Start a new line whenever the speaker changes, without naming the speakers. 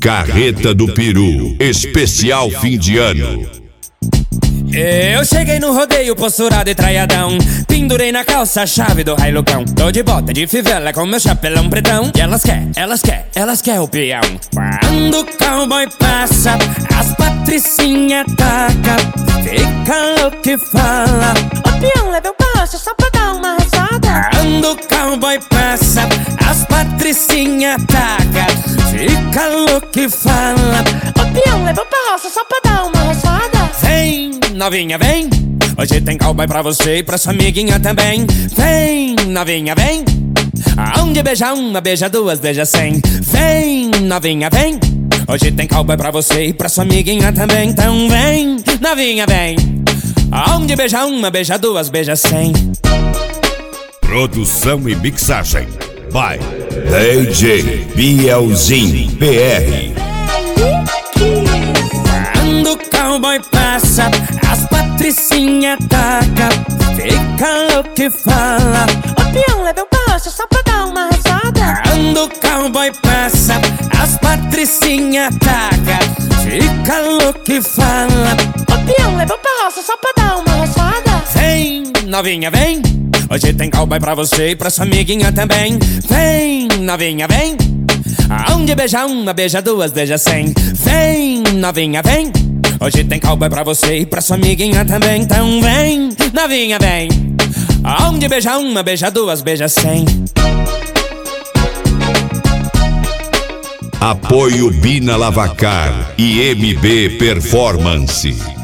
Carreta do Peru, especial fim de ano.
Eu cheguei no rodeio posturado e traiadão, pendurei na calça a chave do railucão. Tô de bota de fivela com meu chapelão pretão. E elas quer o peão. Quando o cowboy passa, as patricinha taca, fica louco e fala:
ô peão, leva eu passo só pra dar uma rachada.
Quando o cowboy passa, as patricinha taca, fica louco e fala:
ô peão, leva eu passo só pra dar uma rachada.
Vem, novinha, vem, hoje tem cowboy pra você e pra sua amiguinha também. Vem, novinha, vem, aonde beija uma, beija duas, beija cem. Vem, novinha, vem, hoje tem cowboy pra você e pra sua amiguinha também. Então vem, novinha, vem, aonde beija uma, beija duas, beija cem.
Produção e mixagem by DJ Bielzinho PR.
Quando o cowboy passa, as patricinha taca, fica louco e fala:
ô peão, leva eu passo só pra dar uma rachada.
Quando o cowboy passa, as patricinha taca, fica louco e fala:
ô peão, leva eu passo só pra dar uma rachada.
vem, novinha, vem, hoje tem cowboy pra você e pra sua amiguinha também. Vem, novinha, vem, aonde beija uma, beija duas, beija cem. Vem, novinha, vem, hoje tem cowboy pra você e pra sua amiguinha também. Então vem, novinha, vem, aonde beija uma, beija duas, beija cem.
Apoio Bina Lavacar e MB Performance.